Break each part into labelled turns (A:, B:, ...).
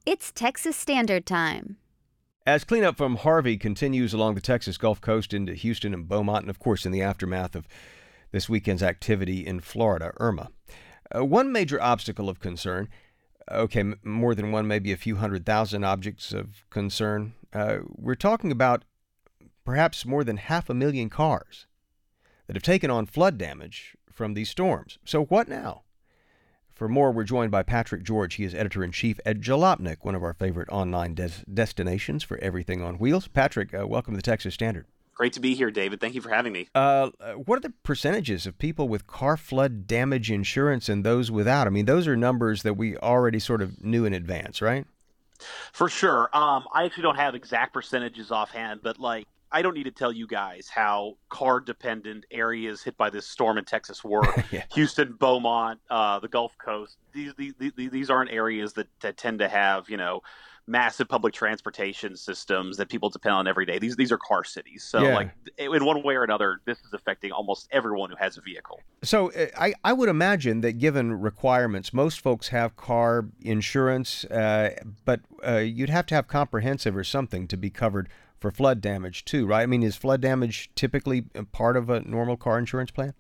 A: It's Texas Standard Time.
B: As cleanup from Harvey continues along the Texas Gulf Coast into Houston and Beaumont, and of course in the aftermath of this weekend's activity in Florida, Irma. One major obstacle of concern, more than one, maybe a few 100,000 objects of concern. We're talking about perhaps more than 500,000 cars that have taken on flood damage from these storms. So what now? For more, we're joined by Patrick George. He is editor-in-chief at Jalopnik, one of our favorite online destinations for everything on wheels. Patrick, welcome to the Texas Standard.
C: Great to be here, David. Thank you for having me.
B: What are the percentages of people with car flood damage insurance and those without? I mean, those are numbers that we already sort of knew in advance, right?
C: For sure. I actually don't have exact percentages offhand, but I don't need to tell you guys how car-dependent areas hit by this storm in Texas were.
B: Yeah.
C: Houston, Beaumont, the Gulf Coast. These aren't areas that tend to have, massive public transportation systems that people depend on every day. These are car cities. So,
B: Yeah.
C: In one way or another, this is affecting almost everyone who has a vehicle.
B: So I would imagine that given requirements, most folks have car insurance, but you'd have to have comprehensive or something to be covered for flood damage too, right? I mean, is flood damage typically part of a normal car insurance plan?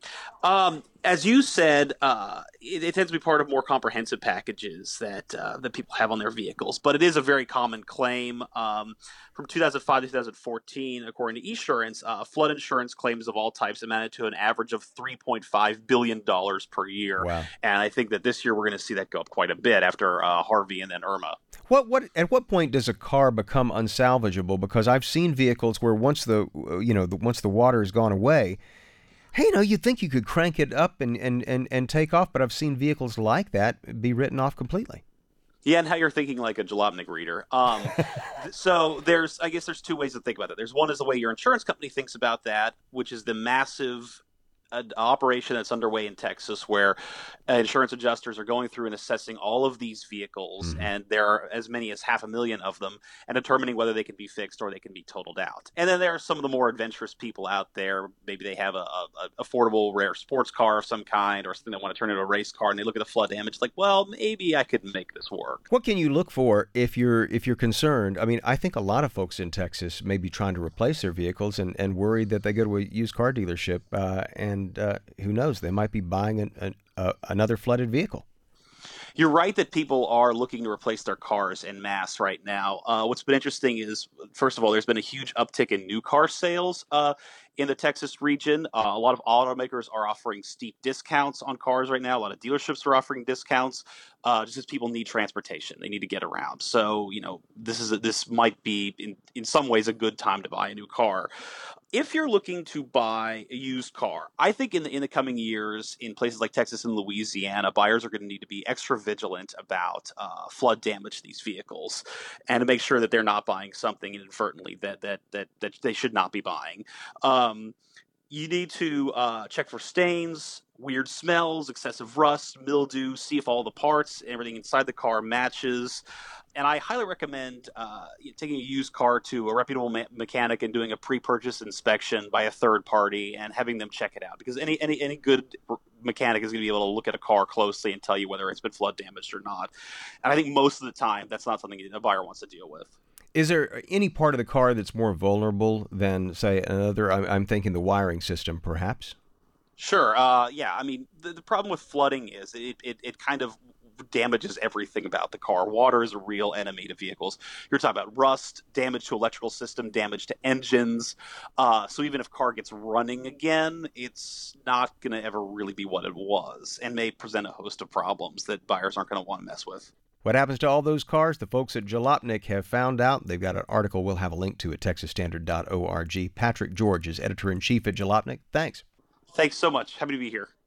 C: As you said, it tends to be part of more comprehensive packages that people have on their vehicles, but it is a very common claim. From 2005 to 2014, according to Esurance, flood insurance claims of all types amounted to an average of $3.5 billion per year.
B: Wow.
C: And I think that this year we're going to see that go up quite a bit after Harvey and then Irma.
B: At what point does a car become unsalvageable? Because I've seen vehicles where once the water has gone away, hey, you'd think you could crank it up and take off, but I've seen vehicles like that be written off completely.
C: Yeah, and how you're thinking like a Jalopnik reader. So there's two ways to think about it. There's one is the way your insurance company thinks about that, which is the massive operation that's underway in Texas where insurance adjusters are going through and assessing all of these vehicles,
B: Mm-hmm.
C: and there are as many as 500,000 of them, and determining whether they can be fixed or they can be totaled out. And then there are some of the more adventurous people out there. Maybe they have a affordable rare sports car of some kind or something they want to turn into a race car, and they look at the flood damage like, well, maybe I could make this work.
B: What can you look for if you're concerned? I mean, I think a lot of folks in Texas may be trying to replace their vehicles and worried that they go to a used car dealership and who knows, they might be buying another flooded vehicle.
C: You're right that people are looking to replace their cars en masse right now. What's been interesting is, first of all, there's been a huge uptick in new car sales in the Texas region. A lot of automakers are offering steep discounts on cars right now. A lot of dealerships are offering discounts just as people need transportation. They need to get around. So, this might be, in some ways, a good time to buy a new car. If you're looking to buy a used car, I think in the coming years, in places like Texas and Louisiana, buyers are going to need to be extra vigilant about flood damage to these vehicles, and to make sure that they're not buying something inadvertently that they should not be buying. You need to check for stains, weird smells, excessive rust, mildew, see if all the parts, everything inside the car matches. And I highly recommend taking a used car to a reputable mechanic and doing a pre-purchase inspection by a third party and having them check it out. Because any good mechanic is going to be able to look at a car closely and tell you whether it's been flood damaged or not. And I think most of the time that's not something a buyer wants to deal with.
B: Is there any part of the car that's more vulnerable than, say, another? I'm thinking the wiring system, perhaps.
C: Sure. Yeah. I mean, the problem with flooding is it kind of damages everything about the car. Water is a real enemy to vehicles. You're talking about rust, damage to electrical system, damage to engines. So even if car gets running again, it's not going to ever really be what it was and may present a host of problems that buyers aren't going to want to mess with.
B: What happens to all those cars? The folks at Jalopnik have found out. They've got an article we'll have a link to at texasstandard.org. Patrick George is editor-in-chief at Jalopnik. Thanks.
C: Thanks so much. Happy to be here.